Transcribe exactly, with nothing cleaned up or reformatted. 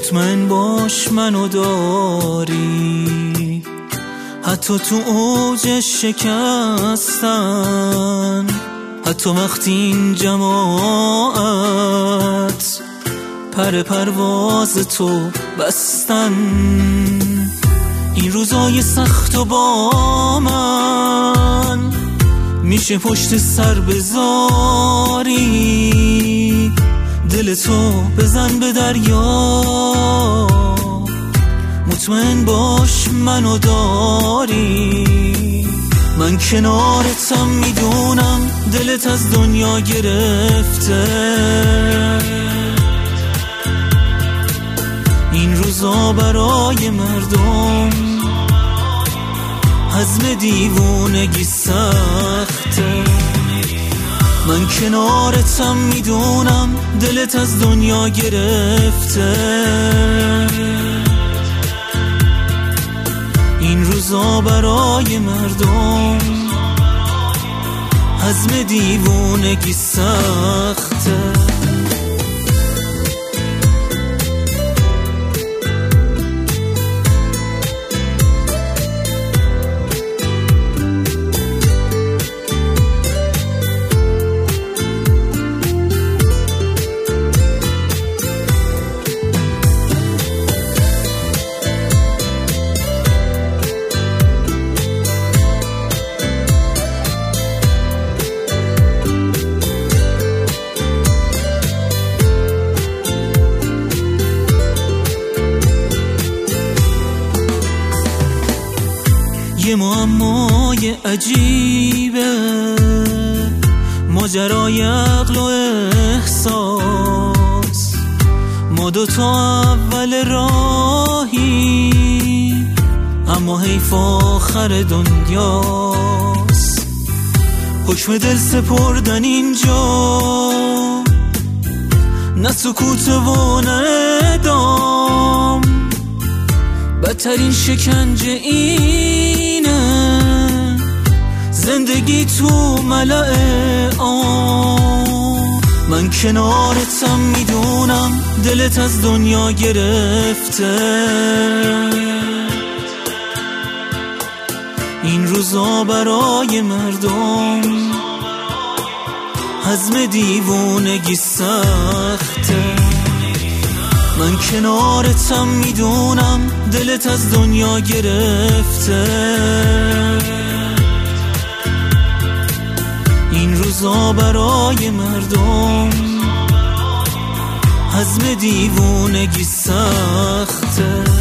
مطمئن باش منو داری، حتی تو اوج شکستن، حتی وقتی این جماعت پر پرواز تو بستن. این روزای سخت و با من میشه پشت سر بذاری، دل تو بزن به دریا، مطمئن باش منو داری. من کنارتم میدونم دلت از دنیا گرفته، این روزا برای مردم هضم دیوونگی سخته. من کنارتم میدونم دلت از دنیا گرفته، این روزا برای مردم هضم دیوونگی سخته. یه معمای عجیبه ماجرای عقل و احساس، ما دوتا اول راهی اما حیف آخر دنیاست. حکم دل سپردن اینجا نه سکوت و نه اعدام، بدترین شکنجه اینه زندگی تو ملأ عام. من کنارتم میدونم دلت از دنیا گرفته، این روزا برای مردم هضم دیوونگی سخته. من کنارتم میدونم دلت از دنیا گرفته، این روزا برای مردم هضم دیوونگی سخته.